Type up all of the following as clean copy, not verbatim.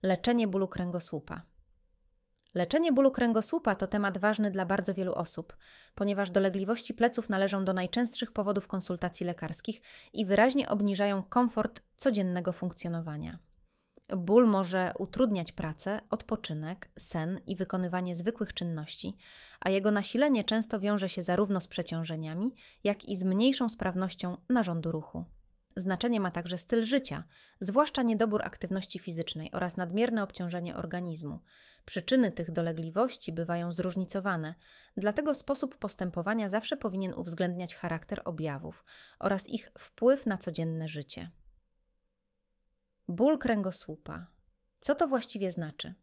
Leczenie bólu kręgosłupa. Leczenie bólu kręgosłupa to temat ważny dla bardzo wielu osób, ponieważ dolegliwości pleców należą do najczęstszych powodów konsultacji lekarskich i wyraźnie obniżają komfort codziennego funkcjonowania. Ból może utrudniać pracę, odpoczynek, sen i wykonywanie zwykłych czynności, a jego nasilenie często wiąże się zarówno z przeciążeniami, jak i z mniejszą sprawnością narządu ruchu. Znaczenie ma także styl życia, zwłaszcza niedobór aktywności fizycznej oraz nadmierne obciążenie organizmu. Przyczyny tych dolegliwości bywają zróżnicowane, dlatego sposób postępowania zawsze powinien uwzględniać charakter objawów oraz ich wpływ na codzienne życie. Ból kręgosłupa. Co to właściwie znaczy?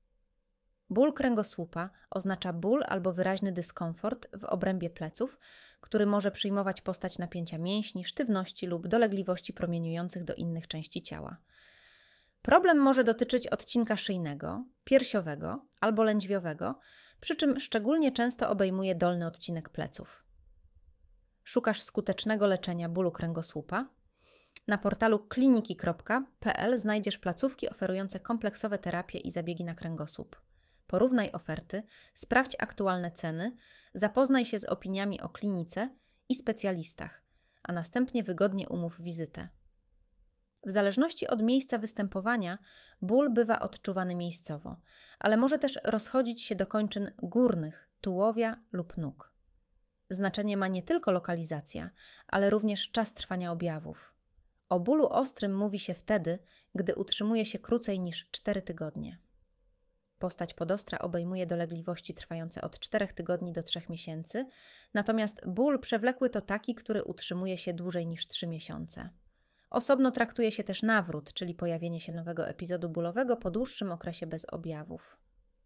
Ból kręgosłupa oznacza ból albo wyraźny dyskomfort w obrębie pleców, który może przyjmować postać napięcia mięśni, sztywności lub dolegliwości promieniujących do innych części ciała. Problem może dotyczyć odcinka szyjnego, piersiowego albo lędźwiowego, przy czym szczególnie często obejmuje dolny odcinek pleców. Szukasz skutecznego leczenia bólu kręgosłupa? Na portalu kliniki.pl znajdziesz placówki oferujące kompleksowe terapie i zabiegi na kręgosłup. Porównaj oferty, sprawdź aktualne ceny, zapoznaj się z opiniami o klinice i specjalistach, a następnie wygodnie umów wizytę. W zależności od miejsca występowania ból bywa odczuwany miejscowo, ale może też rozchodzić się do kończyn górnych, tułowia lub nóg. Znaczenie ma nie tylko lokalizacja, ale również czas trwania objawów. O bólu ostrym mówi się wtedy, gdy utrzymuje się krócej niż 4 tygodnie. Postać podostra obejmuje dolegliwości trwające od 4 tygodni do 3 miesięcy, natomiast ból przewlekły to taki, który utrzymuje się dłużej niż 3 miesiące. Osobno traktuje się też nawrót, czyli pojawienie się nowego epizodu bólowego po dłuższym okresie bez objawów.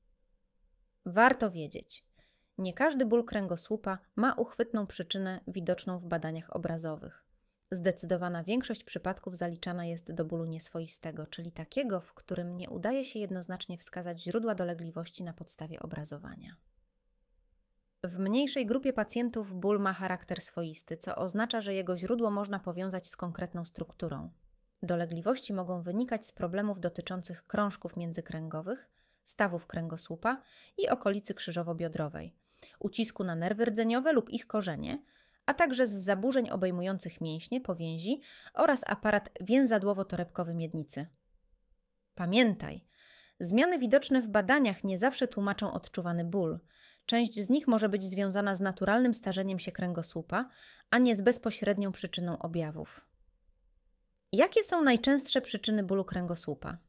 Warto wiedzieć, nie każdy ból kręgosłupa ma uchwytną przyczynę widoczną w badaniach obrazowych. Zdecydowana większość przypadków zaliczana jest do bólu nieswoistego, czyli takiego, w którym nie udaje się jednoznacznie wskazać źródła dolegliwości na podstawie obrazowania. W mniejszej grupie pacjentów ból ma charakter swoisty, co oznacza, że jego źródło można powiązać z konkretną strukturą. Dolegliwości mogą wynikać z problemów dotyczących krążków międzykręgowych, stawów kręgosłupa i okolicy krzyżowo-biodrowej, ucisku na nerwy rdzeniowe lub ich korzenie, a także z zaburzeń obejmujących mięśnie, powięzi oraz aparat więzadłowo-torebkowy miednicy. Pamiętaj, zmiany widoczne w badaniach nie zawsze tłumaczą odczuwany ból. Część z nich może być związana z naturalnym starzeniem się kręgosłupa, a nie z bezpośrednią przyczyną objawów. Jakie są najczęstsze przyczyny bólu kręgosłupa?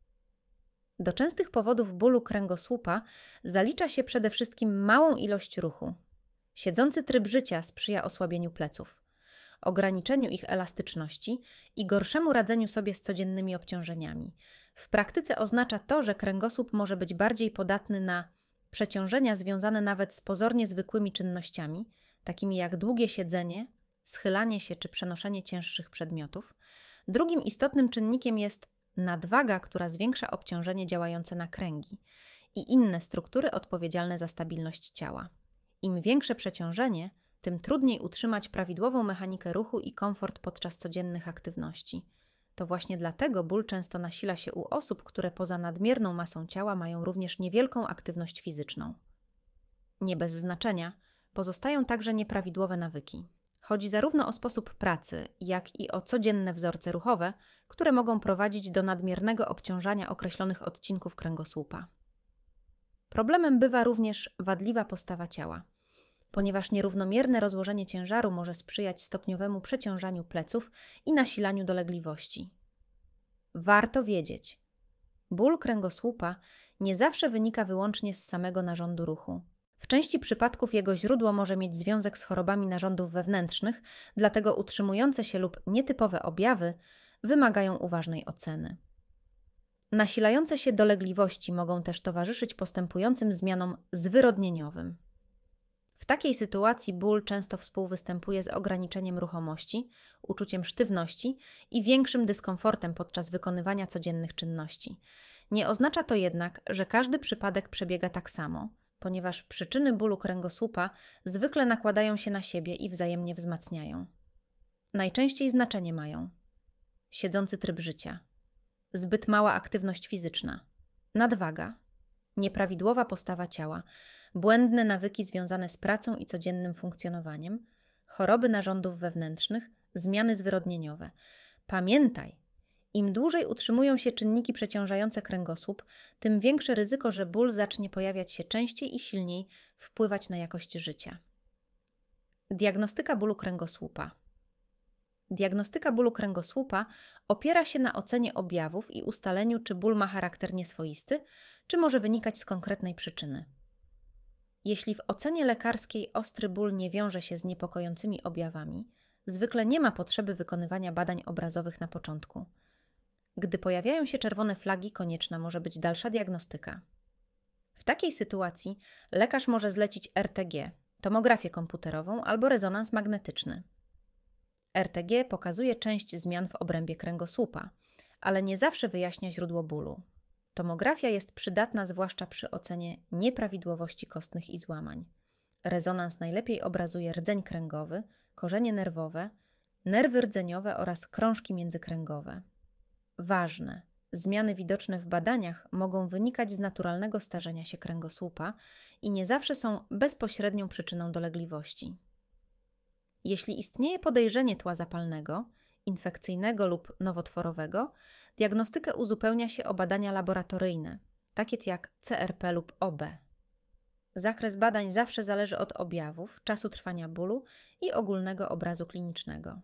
Do częstych powodów bólu kręgosłupa zalicza się przede wszystkim małą ilość ruchu. Siedzący tryb życia sprzyja osłabieniu pleców, ograniczeniu ich elastyczności i gorszemu radzeniu sobie z codziennymi obciążeniami. W praktyce oznacza to, że kręgosłup może być bardziej podatny na przeciążenia związane nawet z pozornie zwykłymi czynnościami, takimi jak długie siedzenie, schylanie się czy przenoszenie cięższych przedmiotów. Drugim istotnym czynnikiem jest nadwaga, która zwiększa obciążenie działające na kręgi i inne struktury odpowiedzialne za stabilność ciała. Im większe przeciążenie, tym trudniej utrzymać prawidłową mechanikę ruchu i komfort podczas codziennych aktywności. To właśnie dlatego ból często nasila się u osób, które poza nadmierną masą ciała mają również niewielką aktywność fizyczną. Nie bez znaczenia pozostają także nieprawidłowe nawyki. Chodzi zarówno o sposób pracy, jak i o codzienne wzorce ruchowe, które mogą prowadzić do nadmiernego obciążania określonych odcinków kręgosłupa. Problemem bywa również wadliwa postawa ciała, ponieważ nierównomierne rozłożenie ciężaru może sprzyjać stopniowemu przeciążaniu pleców i nasilaniu dolegliwości. Warto wiedzieć, ból kręgosłupa nie zawsze wynika wyłącznie z samego narządu ruchu. W części przypadków jego źródło może mieć związek z chorobami narządów wewnętrznych, dlatego utrzymujące się lub nietypowe objawy wymagają uważnej oceny. Nasilające się dolegliwości mogą też towarzyszyć postępującym zmianom zwyrodnieniowym. W takiej sytuacji ból często współwystępuje z ograniczeniem ruchomości, uczuciem sztywności i większym dyskomfortem podczas wykonywania codziennych czynności. Nie oznacza to jednak, że każdy przypadek przebiega tak samo, ponieważ przyczyny bólu kręgosłupa zwykle nakładają się na siebie i wzajemnie wzmacniają. Najczęściej znaczenie mają siedzący tryb życia, zbyt mała aktywność fizyczna, nadwaga, nieprawidłowa postawa ciała, błędne nawyki związane z pracą i codziennym funkcjonowaniem, choroby narządów wewnętrznych, zmiany zwyrodnieniowe. Pamiętaj, im dłużej utrzymują się czynniki przeciążające kręgosłup, tym większe ryzyko, że ból zacznie pojawiać się częściej i silniej wpływać na jakość życia. Diagnostyka bólu kręgosłupa. Diagnostyka bólu kręgosłupa opiera się na ocenie objawów i ustaleniu, czy ból ma charakter nieswoisty, czy może wynikać z konkretnej przyczyny. Jeśli w ocenie lekarskiej ostry ból nie wiąże się z niepokojącymi objawami, zwykle nie ma potrzeby wykonywania badań obrazowych na początku. Gdy pojawiają się czerwone flagi, konieczna może być dalsza diagnostyka. W takiej sytuacji lekarz może zlecić RTG, tomografię komputerową albo rezonans magnetyczny. RTG pokazuje część zmian w obrębie kręgosłupa, ale nie zawsze wyjaśnia źródło bólu. Tomografia jest przydatna zwłaszcza przy ocenie nieprawidłowości kostnych i złamań. Rezonans najlepiej obrazuje rdzeń kręgowy, korzenie nerwowe, nerwy rdzeniowe oraz krążki międzykręgowe. Ważne, zmiany widoczne w badaniach mogą wynikać z naturalnego starzenia się kręgosłupa i nie zawsze są bezpośrednią przyczyną dolegliwości. Jeśli istnieje podejrzenie tła zapalnego, infekcyjnego lub nowotworowego, diagnostykę uzupełnia się o badania laboratoryjne, takie jak CRP lub OB. Zakres badań zawsze zależy od objawów, czasu trwania bólu i ogólnego obrazu klinicznego.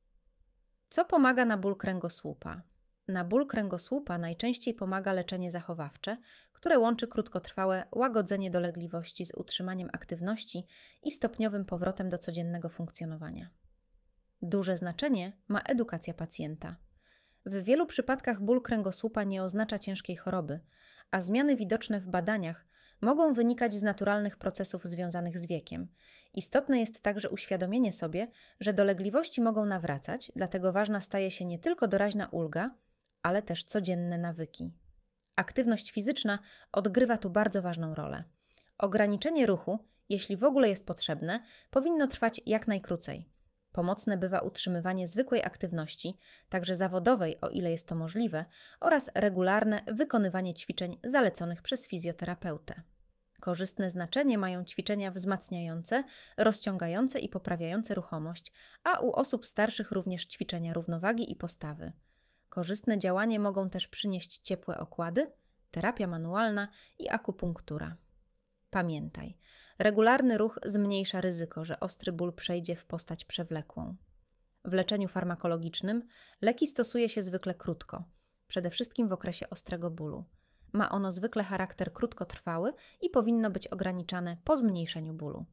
Co pomaga na ból kręgosłupa? Na ból kręgosłupa najczęściej pomaga leczenie zachowawcze, które łączy krótkotrwałe łagodzenie dolegliwości z utrzymaniem aktywności i stopniowym powrotem do codziennego funkcjonowania. Duże znaczenie ma edukacja pacjenta. W wielu przypadkach ból kręgosłupa nie oznacza ciężkiej choroby, a zmiany widoczne w badaniach mogą wynikać z naturalnych procesów związanych z wiekiem. Istotne jest także uświadomienie sobie, że dolegliwości mogą nawracać, dlatego ważna staje się nie tylko doraźna ulga, ale też codzienne nawyki. Aktywność fizyczna odgrywa tu bardzo ważną rolę. Ograniczenie ruchu, jeśli w ogóle jest potrzebne, powinno trwać jak najkrócej. Pomocne bywa utrzymywanie zwykłej aktywności, także zawodowej, o ile jest to możliwe, oraz regularne wykonywanie ćwiczeń zaleconych przez fizjoterapeutę. Korzystne znaczenie mają ćwiczenia wzmacniające, rozciągające i poprawiające ruchomość, a u osób starszych również ćwiczenia równowagi i postawy. Korzystne działanie mogą też przynieść ciepłe okłady, terapia manualna i akupunktura. Pamiętaj, regularny ruch zmniejsza ryzyko, że ostry ból przejdzie w postać przewlekłą. W leczeniu farmakologicznym leki stosuje się zwykle krótko, przede wszystkim w okresie ostrego bólu. Ma ono zwykle charakter krótkotrwały i powinno być ograniczane po zmniejszeniu bólu.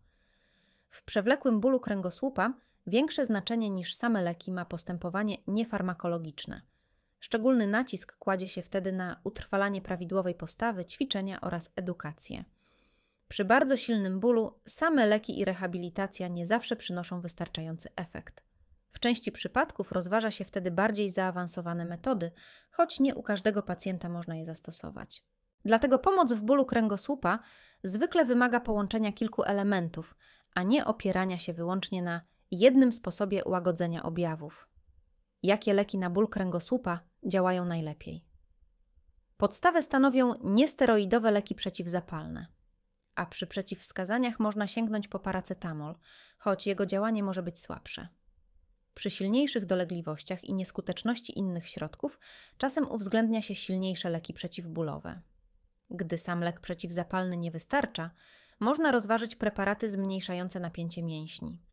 W przewlekłym bólu kręgosłupa większe znaczenie niż same leki ma postępowanie niefarmakologiczne. Szczególny nacisk kładzie się wtedy na utrwalanie prawidłowej postawy, ćwiczenia oraz edukację. Przy bardzo silnym bólu same leki i rehabilitacja nie zawsze przynoszą wystarczający efekt. W części przypadków rozważa się wtedy bardziej zaawansowane metody, choć nie u każdego pacjenta można je zastosować. Dlatego pomoc w bólu kręgosłupa zwykle wymaga połączenia kilku elementów, a nie opierania się wyłącznie na jednym sposobie łagodzenia objawów. Jakie leki na ból kręgosłupa działają najlepiej? Podstawę stanowią niesteroidowe leki przeciwzapalne, a przy przeciwwskazaniach można sięgnąć po paracetamol, choć jego działanie może być słabsze. Przy silniejszych dolegliwościach i nieskuteczności innych środków czasem uwzględnia się silniejsze leki przeciwbólowe. Gdy sam lek przeciwzapalny nie wystarcza, można rozważyć preparaty zmniejszające napięcie mięśni.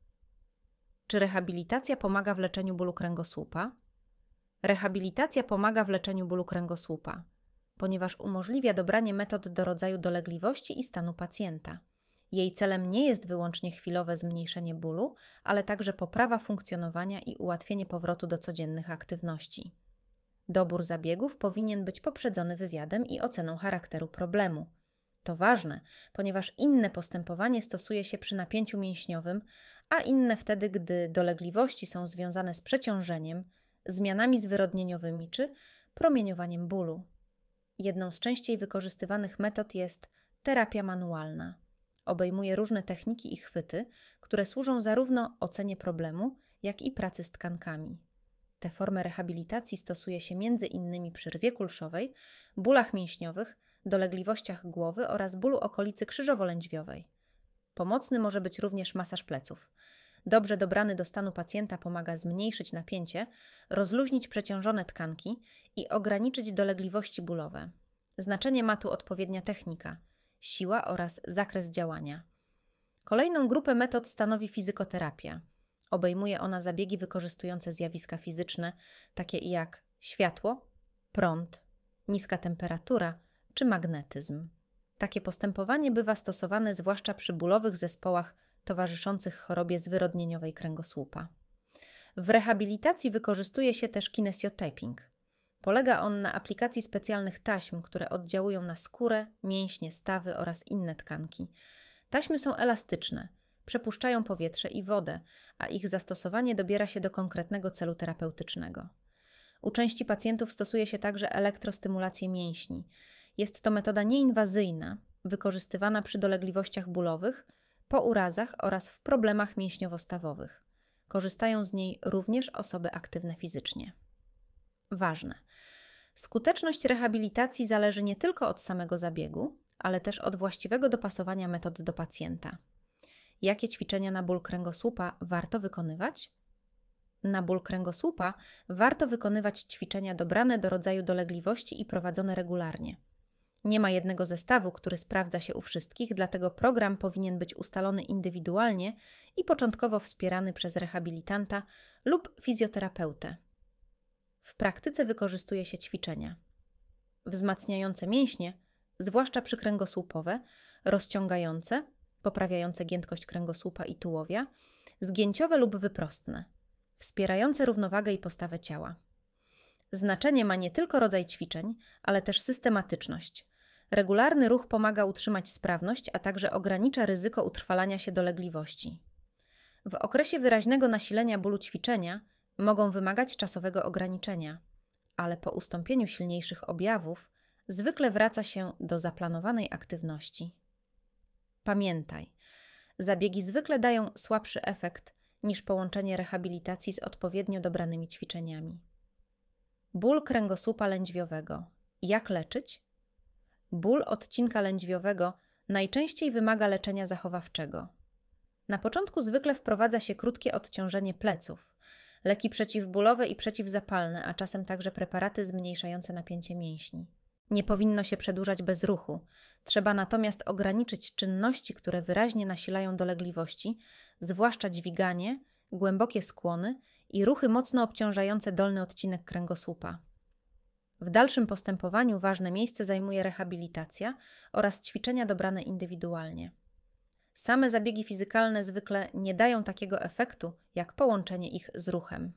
Czy rehabilitacja pomaga w leczeniu bólu kręgosłupa? Rehabilitacja pomaga w leczeniu bólu kręgosłupa, ponieważ umożliwia dobranie metod do rodzaju dolegliwości i stanu pacjenta. Jej celem nie jest wyłącznie chwilowe zmniejszenie bólu, ale także poprawa funkcjonowania i ułatwienie powrotu do codziennych aktywności. Dobór zabiegów powinien być poprzedzony wywiadem i oceną charakteru problemu. To ważne, ponieważ inne postępowanie stosuje się przy napięciu mięśniowym, a inne wtedy, gdy dolegliwości są związane z przeciążeniem, zmianami zwyrodnieniowymi czy promieniowaniem bólu. Jedną z częściej wykorzystywanych metod jest terapia manualna. Obejmuje różne techniki i chwyty, które służą zarówno ocenie problemu, jak i pracy z tkankami. Tę formę rehabilitacji stosuje się m.in. przy rwie kulszowej, bólach mięśniowych, dolegliwościach głowy oraz bólu okolicy krzyżowo-lędźwiowej. Pomocny może być również masaż pleców. Dobrze dobrany do stanu pacjenta pomaga zmniejszyć napięcie, rozluźnić przeciążone tkanki i ograniczyć dolegliwości bólowe. Znaczenie ma tu odpowiednia technika, siła oraz zakres działania. Kolejną grupę metod stanowi fizykoterapia. Obejmuje ona zabiegi wykorzystujące zjawiska fizyczne, takie jak światło, prąd, niska temperatura czy magnetyzm. Takie postępowanie bywa stosowane zwłaszcza przy bólowych zespołach towarzyszących chorobie zwyrodnieniowej kręgosłupa. W rehabilitacji wykorzystuje się też kinesiotaping. Polega on na aplikacji specjalnych taśm, które oddziałują na skórę, mięśnie, stawy oraz inne tkanki. Taśmy są elastyczne, przepuszczają powietrze i wodę, a ich zastosowanie dobiera się do konkretnego celu terapeutycznego. U części pacjentów stosuje się także elektrostymulację mięśni. Jest to metoda nieinwazyjna, wykorzystywana przy dolegliwościach bólowych, po urazach oraz w problemach mięśniowo-stawowych. Korzystają z niej również osoby aktywne fizycznie. Ważne. Skuteczność rehabilitacji zależy nie tylko od samego zabiegu, ale też od właściwego dopasowania metod do pacjenta. Jakie ćwiczenia na ból kręgosłupa warto wykonywać? Na ból kręgosłupa warto wykonywać ćwiczenia dobrane do rodzaju dolegliwości i prowadzone regularnie. Nie ma jednego zestawu, który sprawdza się u wszystkich, dlatego program powinien być ustalony indywidualnie i początkowo wspierany przez rehabilitanta lub fizjoterapeutę. W praktyce wykorzystuje się ćwiczenia wzmacniające mięśnie, zwłaszcza przykręgosłupowe, rozciągające, poprawiające giętkość kręgosłupa i tułowia, zgięciowe lub wyprostne, wspierające równowagę i postawę ciała. Znaczenie ma nie tylko rodzaj ćwiczeń, ale też systematyczność. Regularny ruch pomaga utrzymać sprawność, a także ogranicza ryzyko utrwalania się dolegliwości. W okresie wyraźnego nasilenia bólu ćwiczenia mogą wymagać czasowego ograniczenia, ale po ustąpieniu silniejszych objawów zwykle wraca się do zaplanowanej aktywności. Pamiętaj, zabiegi zwykle dają słabszy efekt niż połączenie rehabilitacji z odpowiednio dobranymi ćwiczeniami. Ból kręgosłupa lędźwiowego. Jak leczyć? Ból odcinka lędźwiowego najczęściej wymaga leczenia zachowawczego. Na początku zwykle wprowadza się krótkie odciążenie pleców, leki przeciwbólowe i przeciwzapalne, a czasem także preparaty zmniejszające napięcie mięśni. Nie powinno się przedłużać bez ruchu. Trzeba natomiast ograniczyć czynności, które wyraźnie nasilają dolegliwości, zwłaszcza dźwiganie, głębokie skłony i ruchy mocno obciążające dolny odcinek kręgosłupa. W dalszym postępowaniu ważne miejsce zajmuje rehabilitacja oraz ćwiczenia dobrane indywidualnie. Same zabiegi fizykalne zwykle nie dają takiego efektu, jak połączenie ich z ruchem.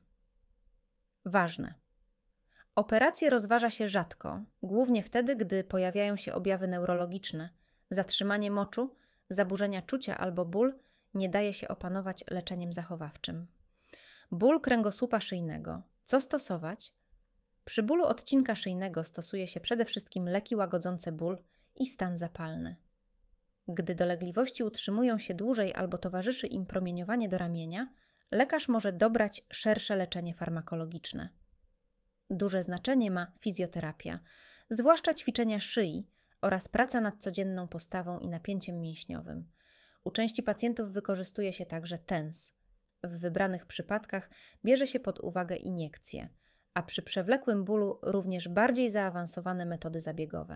Ważne. Operacje rozważa się rzadko, głównie wtedy, gdy pojawiają się objawy neurologiczne, zatrzymanie moczu, zaburzenia czucia albo ból nie daje się opanować leczeniem zachowawczym. Ból kręgosłupa szyjnego. Co stosować? Przy bólu odcinka szyjnego stosuje się przede wszystkim leki łagodzące ból i stan zapalny. Gdy dolegliwości utrzymują się dłużej albo towarzyszy im promieniowanie do ramienia, lekarz może dobrać szersze leczenie farmakologiczne. Duże znaczenie ma fizjoterapia, zwłaszcza ćwiczenia szyi oraz praca nad codzienną postawą i napięciem mięśniowym. U części pacjentów wykorzystuje się także TENS. W wybranych przypadkach bierze się pod uwagę iniekcje, a przy przewlekłym bólu również bardziej zaawansowane metody zabiegowe.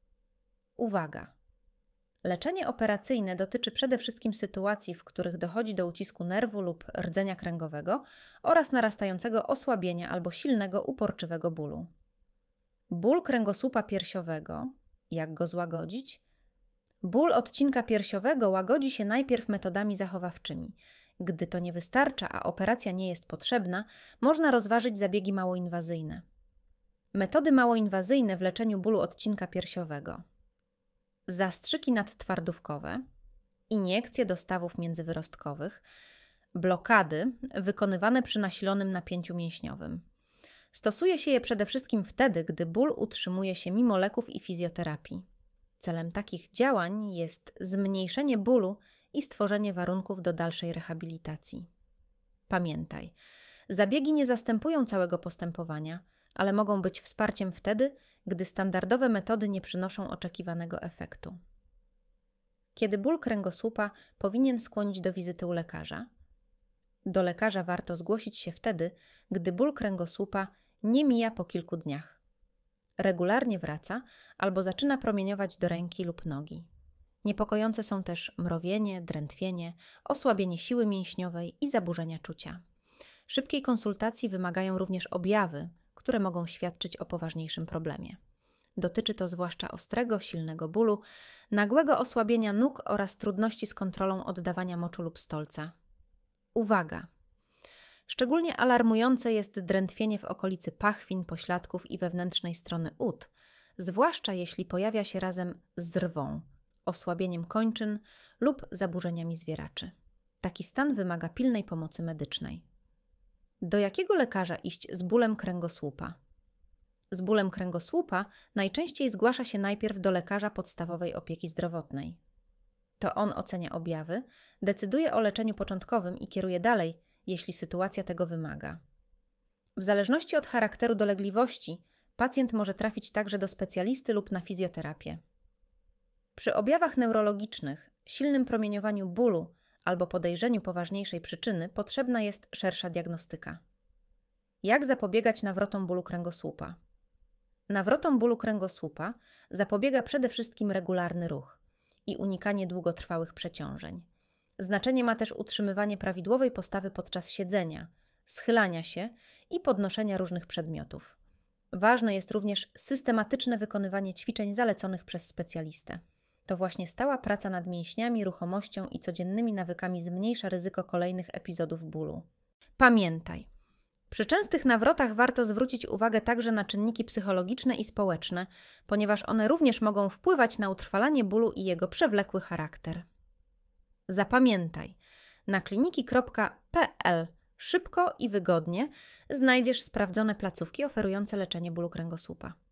Uwaga! Leczenie operacyjne dotyczy przede wszystkim sytuacji, w których dochodzi do ucisku nerwu lub rdzenia kręgowego oraz narastającego osłabienia albo silnego, uporczywego bólu. Ból kręgosłupa piersiowego. Jak go złagodzić? Ból odcinka piersiowego łagodzi się najpierw metodami zachowawczymi. Gdy to nie wystarcza, a operacja nie jest potrzebna, można rozważyć zabiegi małoinwazyjne. Metody małoinwazyjne w leczeniu bólu odcinka piersiowego. Zastrzyki nadtwardówkowe, iniekcje do stawów międzywyrostkowych, blokady wykonywane przy nasilonym napięciu mięśniowym. Stosuje się je przede wszystkim wtedy, gdy ból utrzymuje się mimo leków i fizjoterapii. Celem takich działań jest zmniejszenie bólu i stworzenie warunków do dalszej rehabilitacji. Pamiętaj, Zabiegi nie zastępują całego postępowania, ale mogą być wsparciem wtedy, gdy standardowe metody nie przynoszą oczekiwanego efektu. Kiedy ból kręgosłupa powinien skłonić do wizyty u lekarza? Do lekarza warto zgłosić się wtedy, gdy ból kręgosłupa nie mija po kilku dniach. Regularnie wraca albo zaczyna promieniować do ręki lub nogi. Niepokojące są też mrowienie, drętwienie, osłabienie siły mięśniowej i zaburzenia czucia. Szybkiej konsultacji wymagają również objawy, które mogą świadczyć o poważniejszym problemie. Dotyczy to zwłaszcza ostrego, silnego bólu, nagłego osłabienia nóg oraz trudności z kontrolą oddawania moczu lub stolca. Uwaga! Szczególnie alarmujące jest drętwienie w okolicy pachwin, pośladków i wewnętrznej strony ud, zwłaszcza jeśli pojawia się razem z rwą, osłabieniem kończyn lub zaburzeniami zwieraczy. Taki stan wymaga pilnej pomocy medycznej. Do jakiego lekarza iść z bólem kręgosłupa? Z bólem kręgosłupa najczęściej zgłasza się najpierw do lekarza podstawowej opieki zdrowotnej. To on ocenia objawy, decyduje o leczeniu początkowym i kieruje dalej, jeśli sytuacja tego wymaga. W zależności od charakteru dolegliwości, pacjent może trafić także do specjalisty lub na fizjoterapię. Przy objawach neurologicznych, silnym promieniowaniu bólu albo podejrzeniu poważniejszej przyczyny potrzebna jest szersza diagnostyka. Jak zapobiegać nawrotom bólu kręgosłupa? Nawrotom bólu kręgosłupa zapobiega przede wszystkim regularny ruch i unikanie długotrwałych przeciążeń. Znaczenie ma też utrzymywanie prawidłowej postawy podczas siedzenia, schylania się i podnoszenia różnych przedmiotów. Ważne jest również systematyczne wykonywanie ćwiczeń zaleconych przez specjalistę. To właśnie stała praca nad mięśniami, ruchomością i codziennymi nawykami zmniejsza ryzyko kolejnych epizodów bólu. Pamiętaj, przy częstych nawrotach warto zwrócić uwagę także na czynniki psychologiczne i społeczne, ponieważ one również mogą wpływać na utrwalanie bólu i jego przewlekły charakter. Zapamiętaj, na kliniki.pl szybko i wygodnie znajdziesz sprawdzone placówki oferujące leczenie bólu kręgosłupa.